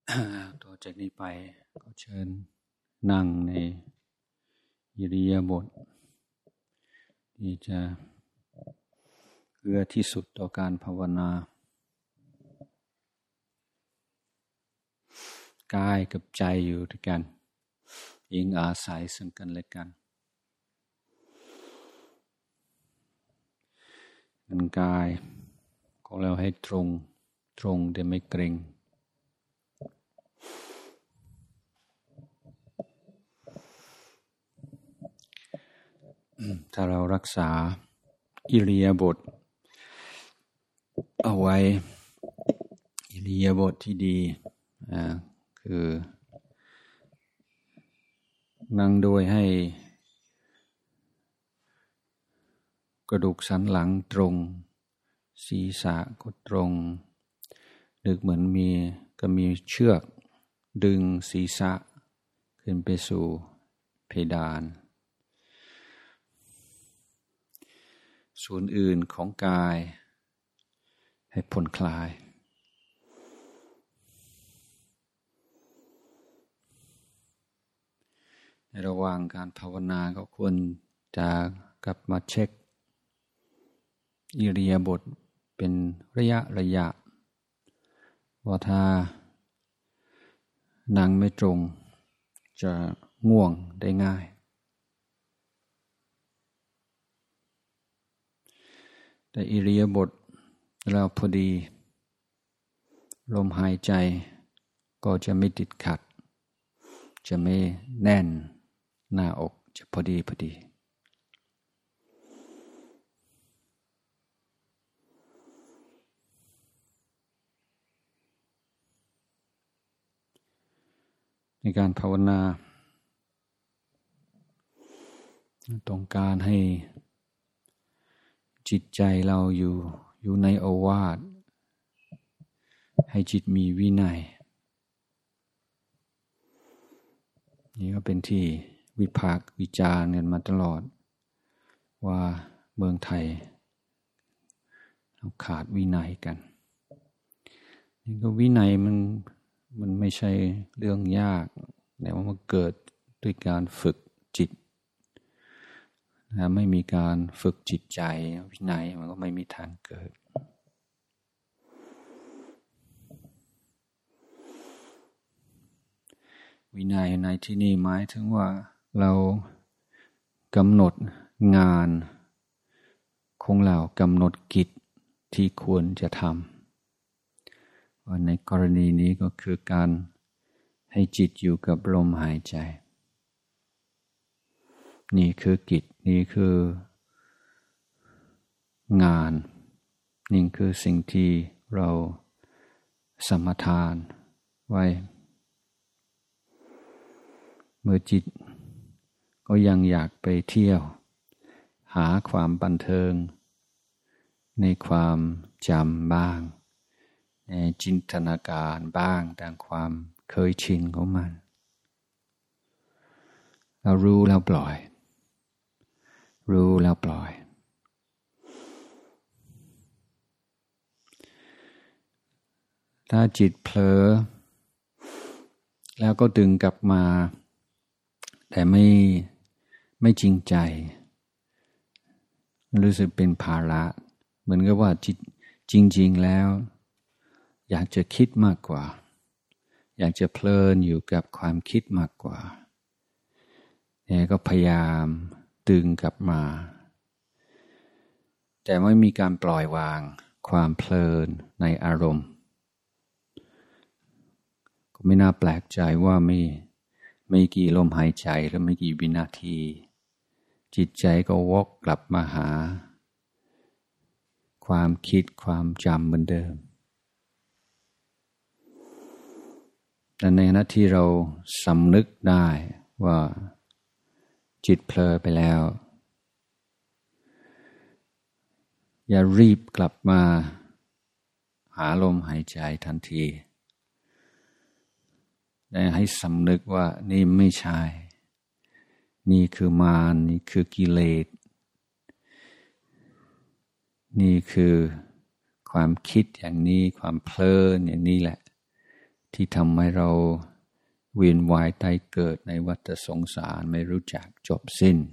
ต่อจากนี้ไปก็เชิญนั่งในอิริยาบถที่จะเอื้อที่สุดต่อการภาวนากายกับใจอยู่ด้วยกันอิงอาศัยซึ่งกันและกันกายของเราให้ตรงแต่ไม่เกร็งถ้าเรารักษาอิริยาบถเอาไว้อิริยาบถที่ดีคือนั่งโดยให้กระดูกสันหลังตรงศีรษะก็ตรงนึกเหมือนก็มีเชือกดึงศีรษะขึ้นไปสู่เพดานส่วนอื่นของกายให้ผ่อนคลายในระหว่างการภาวนาก็ควรจะกลับมาเช็คอิริยาบถเป็นระยะว่าถ้านั่งไม่ตรงจะง่วงได้ง่ายแต่อิริยาบถเราพอดีลมหายใจก็จะไม่ติดขัดจะไม่แน่นหน้าอกจะพอดีในการภาวนาต้องการให้จิตใจเราอยู่ในโอวาทให้จิตมีวินัยนี่ก็เป็นที่วิพากษ์วิจารณ์กันมาตลอดว่าเมืองไทยเราขาดวินัยกันนี่ก็วินัยมันไม่ใช่เรื่องยากแต่ว่ามันเกิดด้วยการฝึกจิตถ้าไม่มีการฝึกจิตใจวินัยมันก็ไม่มีทางเกิดวินัยในที่นี้หมายถึงว่าเรากำหนดงานของเรากำหนดกิจที่ควรจะทำว่าในกรณีนี้ก็คือการให้จิตอยู่กับลมหายใจนี่คือกิจนี่คืองานนี่คือสิ่งที่เราสมทานไว้เมื่อจิตก็ยังอยากไปเที่ยวหาความบันเทิงในความจำบ้างในจินตนาการบ้างตามความเคยชินของมันเรารู้แล้วปล่อยถ้าจิตเผลอแล้วก็ดึงกลับมาแต่ไม่จริงใจรู้สึกเป็นภาระเหมือนกับว่าจิตจริงๆแล้วอยากจะคิดมากกว่าอยากจะเพลินอยู่กับความคิดมากกว่าก็พยายามดึงกลับมาแต่ไม่มีการปล่อยวางความเพลินในอารมณ์ก็ไม่น่าแปลกใจว่าไม่กี่ลมหายใจหรือไม่กี่วินาทีจิตใจก็วกกลับมาหาความคิดความจำเหมือนเดิมแต่ในขณะที่เราสำนึกได้ว่าจิตเผลอไปแล้วอย่ารีบกลับมาหาลมหายใจทันทีแต่ให้สำนึกว่านี่ไม่ใช่นี่คือมารนี่คือกิเลสนี่คือความคิดอย่างนี้ความเพลินอย่างนี้แหละที่ทำให้เราเวียนว่ายตายเกิดในวัฏสงสารไม่รู้จักจบสิ้น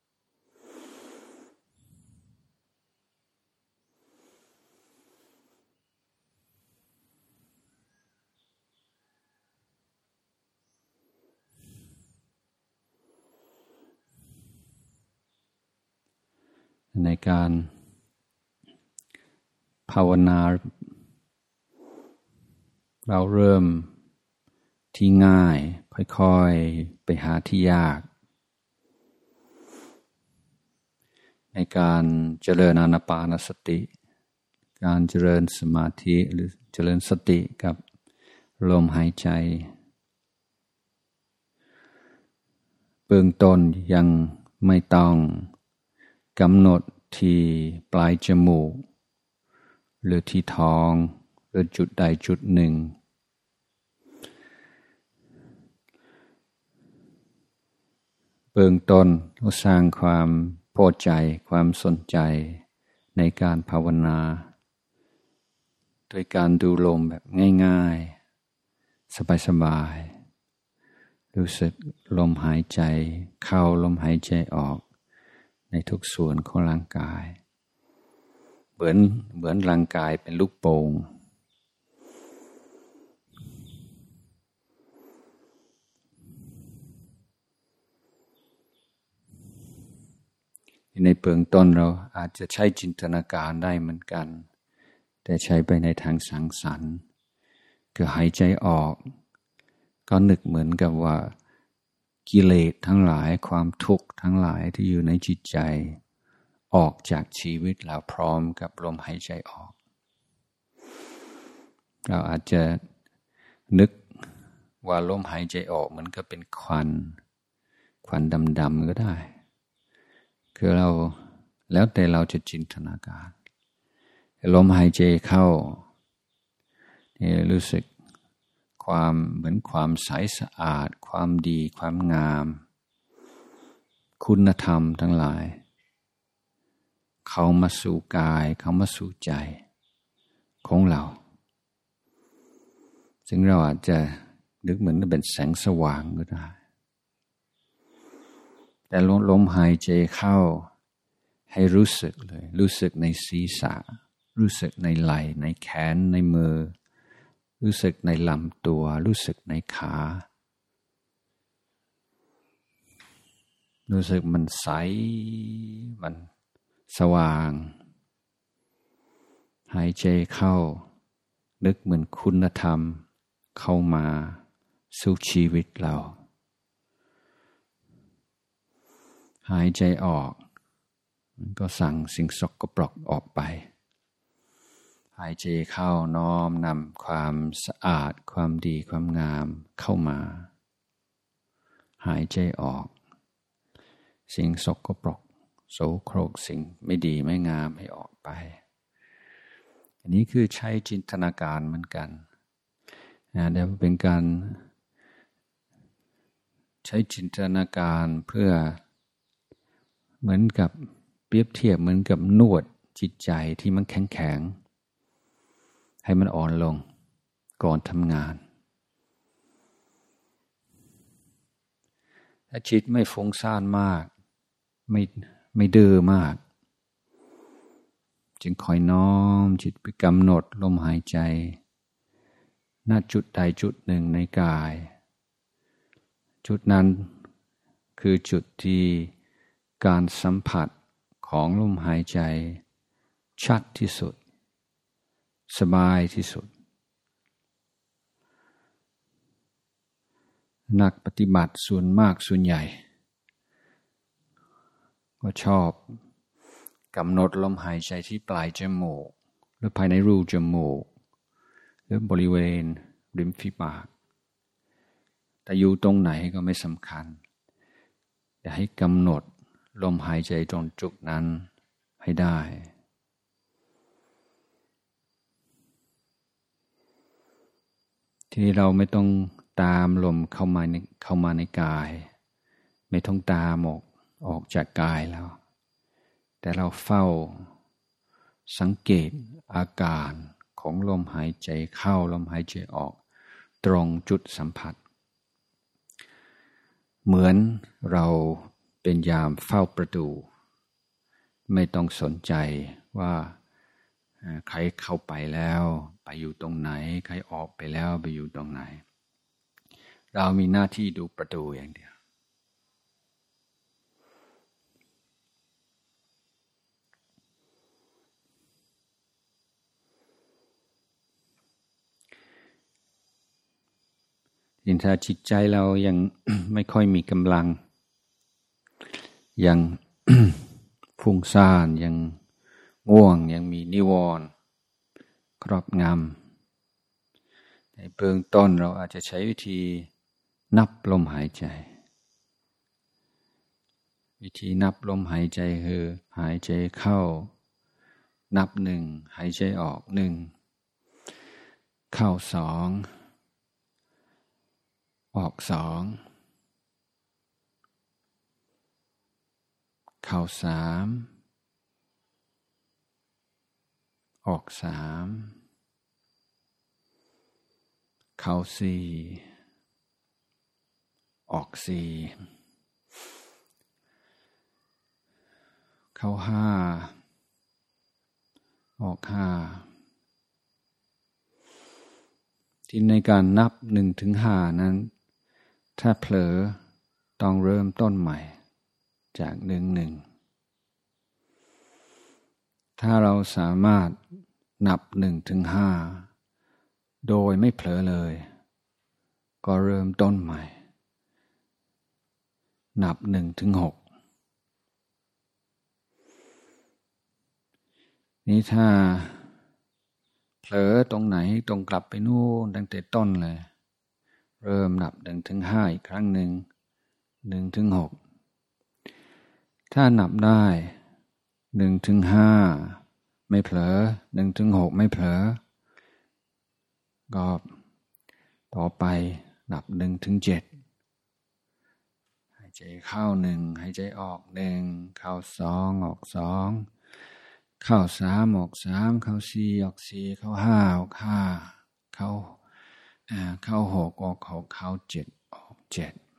ในการภาวนาเราเริ่มที่ง่ายค่อยๆไปหาที่ยากในการเจริญอานาปานสติการเจริญสมาธิหรือเจริญสติกับลมหายใจเบื้องต้นยังไม่ต้องกำหนดที่ปลายจมูกหรือที่ท้องหรือจุดใดจุดหนึ่งเบื้องต้นเราสร้างความพอใจความสนใจในการภาวนาโดยการดูลมแบบง่ายๆสบายๆรู้สึกลมหายใจเข้าลมหายใจออกในทุกส่วนของร่างกายเหมือนร่างกายเป็นลูกโป่งในเบื้องต้นเราอาจจะใช้จินตนาการได้เหมือนกันแต่ใช้ไปในทางสังสรรค์คือหายใจออกก็นึกเหมือนกับว่ากิเลสทั้งหลายความทุกข์ทั้งหลายที่อยู่ในจิตใจออกจากชีวิตเราพร้อมกับลมหายใจออกเราอาจจะนึกว่าลมหายใจออกเหมือนกับเป็นควันดำๆก็ได้คือเราแล้วแต่เราจะจินตนาการลมหายใจเข้านี่รู้สึกความเหมือนความใสสะอาดความดีความงามคุณธรรมทั้งหลายเข้ามาสู่กายเข้ามาสู่ใจของเราซึ่งเราอาจจะนึกเหมือนเป็นแสงสว่างก็ได้แต่ลมหายใจเข้าให้รู้สึกเลยรู้สึกในศีรษะรู้สึกในไหล่ในแขนในมือรู้สึกในลำตัวรู้สึกในขารู้สึกมันใสมันสว่างหายใจเข้านึกเหมือนคุณธรรมเข้ามาสู่ชีวิตเราหายใจออกมันก็สั่งสิ่งสกปรกออกไปหายใจเข้าน้อมนำความสะอาดความดีความงามเข้ามาหายใจออกสิ่งสกปรกโสโครกสิ่งไม่ดีไม่งามให้ออกไปอันนี้คือใช้จินตนาการเหมือนกันเดี๋ยวเป็นการใช้จินตนาการเพื่อเหมือนกับเปรียบเทียบเหมือนกับนวดจิตใจที่มันแข็งๆให้มันอ่อนลงก่อนทำงานถ้าจิตไม่ฟุ้งซ่านมากไม่ดื้อมากจึงคอยน้อมจิตไปกำหนดลมหายใจณจุดใดจุดหนึ่งในกายจุดนั้นคือจุดที่การสัมผัสของลมหายใจชัดที่สุดสบายที่สุดนักปฏิบัติส่วนมากส่วนใหญ่ก็ชอบกำหนดลมหายใจที่ปลายจมูกหรือภายในรูจมูกหรือบริเวณริมฝีปากแต่อยู่ตรงไหนก็ไม่สำคัญแต่ให้กำหนดลมหายใจตรงจุดนั้นให้ได้ทีนี้เราไม่ต้องตามลมเข้ามาในกายไม่ต้องตามออกจากกายแล้วแต่เราเฝ้าสังเกตอาการของลมหายใจเข้าลมหายใจออกตรงจุดสัมผัสเหมือนเราเป็นยามเฝ้าประตูไม่ต้องสนใจว่าใครเข้าไปแล้วไปอยู่ตรงไหนใครออกไปแล้วไปอยู่ตรงไหนเรามีหน้าที่ดูประตูอย่างเดียวถ้าจิตใจเรายัง ไม่ค่อยมีกำลังยัง ฟุ้งซ่านยังง่วงยังมีนิวรณ์ครอบงำในเบื้องต้นเราอาจจะใช้วิธีนับลมหายใจวิธีนับลมหายใจคือหายใจเข้านับหนึ่งหายใจออกหนึ่งเข้าสองออกสองเข้าสามออกสามเข้าสี่ออกสี่เข้าห้าออกห้าที่ในการนับ1-5นั้นถ้าเผลอต้องเริ่มต้นใหม่จาก1ถ้าเราสามารถนับ1-5โดยไม่เผลอเลยก็เริ่มต้นใหม่นับ1-6นี่ถ้าเผลอตรงไหนตรงกลับไปนู่นตั้งแต่ต้นเลยเริ่มนับ1-5อีกครั้งหนึ่ง1-6ถ้านับได้1-5ไม่เผลอ1-6ไม่เผลอก็ต่อไปนับ1-7หายใจเข้า1หายใจออก1เข้า2ออก2เข้า3ออก3เข้า4ออก4เข้า5ออก5เข้า6ออก6เข้า7ออก7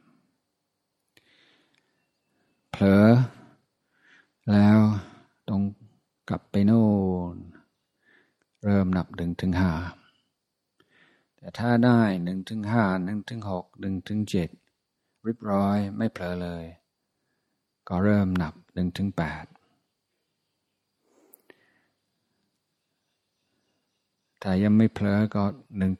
เผลอแล้วต้องกลับไปโน่นเริ่มนับ1-5แต่ถ้าได้1-5 1-6 1-7เรียบร้อยไม่เผลอเลยก็เริ่มนับ1-8ถ้ายังไม่เผลอก็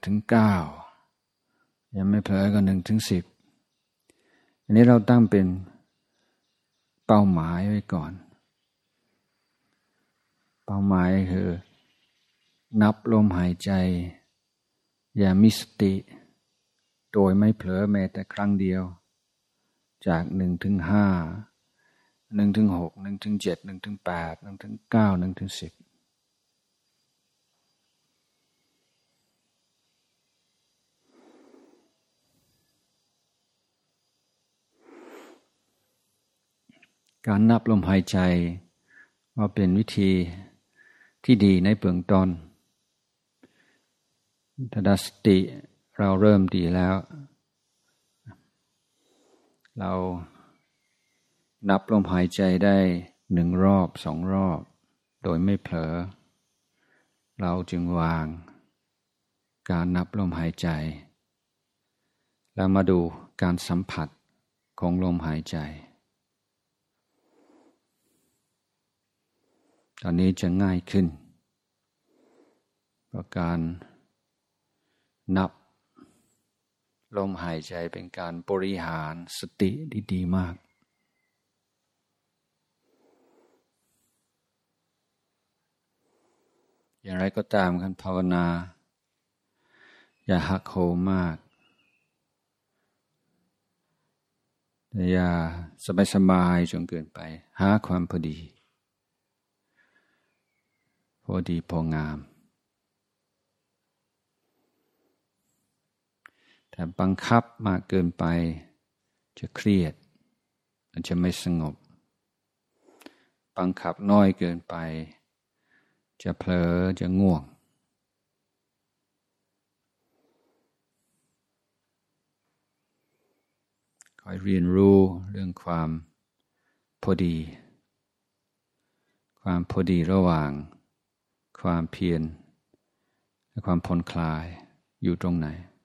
1-9ยังไม่เผลอก็1-10อันนี้เราตั้งเป็นเป้าหมายไว้ก่อนเป้าหมายคือนับลมหายใจอย่ามีสติโดยไม่เผลอแม้แต่ครั้งเดียวจาก1-5 1-6 1-7 1-8 1-9 1-10การนับลมหายใจว่าเป็นวิธีที่ดีในเบื้องต้นถ้าสติเราเริ่มดีแล้วเรานับลมหายใจได้1รอบ2รอบโดยไม่เผลอเราจึงวางการนับลมหายใจแล้วมาดูการสัมผัสของลมหายใจตอนนี้จะง่ายขึ้นเพราะการนับลมหายใจเป็นการบริหารสติดีๆมากอย่างไรก็ตามการภาวนาอย่าหักโหมมากอย่าสบายๆจนเกินไปหาความพอดีพองามแต่บังคับมากเกินไปจะเครียดมันจะไม่สงบบังคับน้อยเกินไปจะเผลอจะง่วงอยเรียนรู้เรื่องความพอดีระหว่างความเพียรและความผ่อนคลายอยู่ตรงไหน